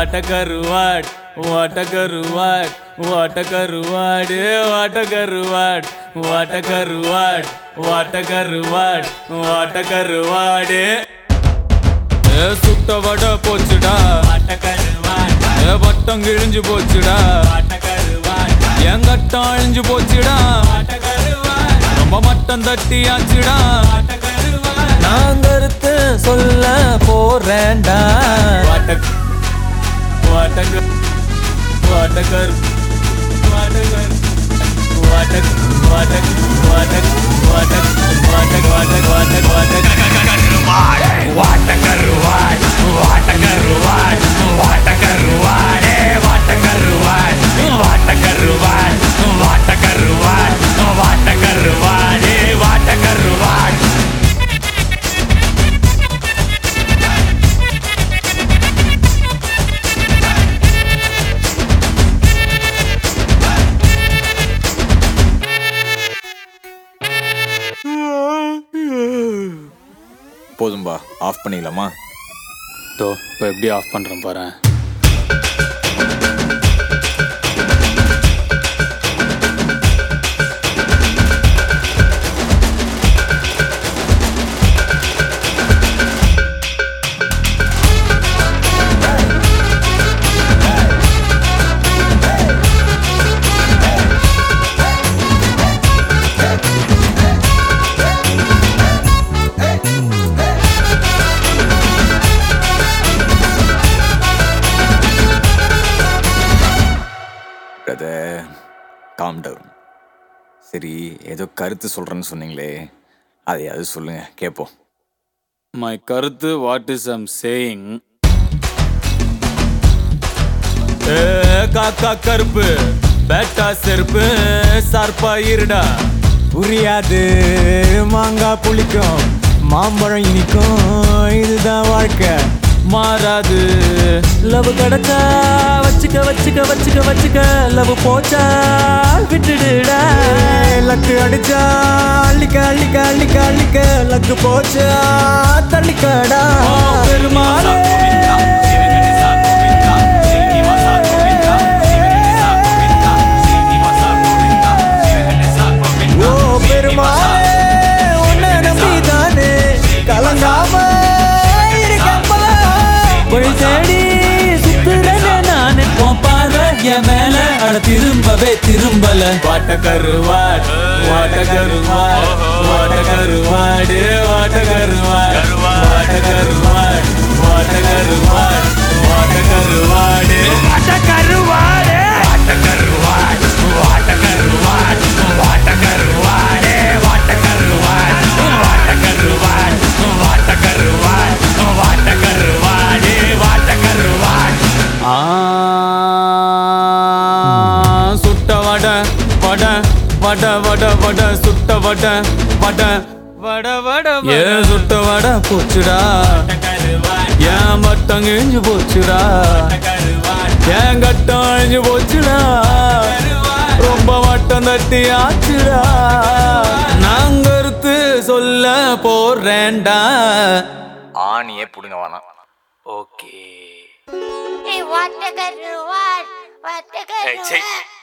a கருவாடு what a கருவாடு what a கருவாடு what a கருவாடு what a கருவாடு what a கருவாடு what a கருவாடு சுட்ட வடை போச்சுடா what a கருவாடு வட்டம் கிழிஞ்சு போச்சுடா what a கருவாடு என் கட்டம் அழிஞ்சு போச்சுடா what a கருவாடு ரொம்ப மட்டம் தட்டியாச்சுடா what a கருவாடு நான் கருத்து சொல்ல போறேன்டா what a what a what a kar what a kar what a what a what a what a what a what a what a what a karwad what a karwad what a karwad what a karwad what a karwad what a karwad what a karwad what a karwad what a karwad போதும்பா off பண்ணிடலாமா? இப்போ எப்படி off பண்ணுறேன் பாரு. Calm down. சரி, ஏதோ கருத்து சொல்கிறேன்னு சொன்னீங்களே, அதையாவது சொல்லுங்க கேட்போம். மை கருத்து வாட் இஸ் ஐம் சேயிங், காக்கா கருப்பு பேட்டா செருப்பு சார்பா இருடா புரியாது மாங்காய் புளிக்கும் மாம்பழம் இனிக்கும் இதுதான் வாழ்க்கை மாறாது லவ் கிடைச்சா வச்சுக்க வச்சுக்க வச்சுக்க வச்சுக்க லவ் போச்சா விட்டுடுடா லக்கு அடிச்சா அள்ளிக்க அள்ளிக்க அள்ளிக்க அள்ளிக்க லக்கு போச்சா தள்ளிக்கடா பெருமாளே ஓ பெருமாளே உன்னை நம்பிதானே கலங்காம தேடி சுத்துறேனே நானே போப்பாரு என் மேல அட திரும்பவே திரும்பல வாட்ட கருவாடு வாட்ட கருவாடு வாட்ட கருவாடு வாட்ட கருவாடு வாட்ட கருவாடு வாட்ட கருவாடு வாட்ட கருவாடு வாட்ட கருவாடு வாட்ட கருவாடு வாட்ட கருவாடு வாட்ட கருவாடு வாட்ட கருவாடு வாட்ட கருவாடு வாட்ட கருவாடு வாட்ட கருவாடு வாட்ட கருவாடு சுட்ட வடை வடை வடை வடை வடை சுட்ட வடை வடை வடை வடை ஏன் சுட்ட வடை போச்சுடா ஏன் மட்டம் கிழிஞ்சு போச்சுடா ஏன் கட்டம் அழிஞ்சு போச்சுடா ரொம்ப மட்டம் தட்டி ஆச்சுடா நான் கருத்து சொல்ல போறேன்டா ஆணியே புடுங்க வேணாம். Okay Hey, what a good reward! What a good reward!